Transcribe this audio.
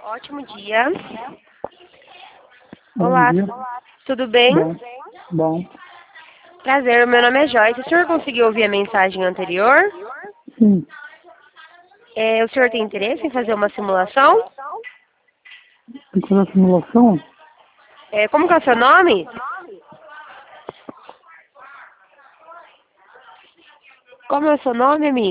Ótimo dia. Bom Olá, dia. tudo bem? Bom. Prazer, meu nome é Joyce. O senhor conseguiu ouvir a mensagem anterior? Sim. O senhor tem interesse em fazer uma simulação? Tem que fazer a simulação? Como que é o seu nome? Como é o seu nome, amigo?